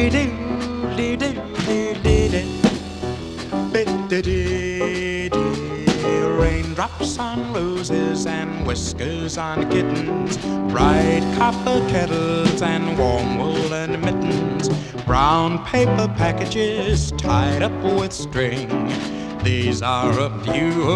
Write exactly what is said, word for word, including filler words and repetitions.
Raindrops on roses and whiskers on kittens, bright copper kettles and warm woolen mittens, brown paper packages tied up with string. These are a few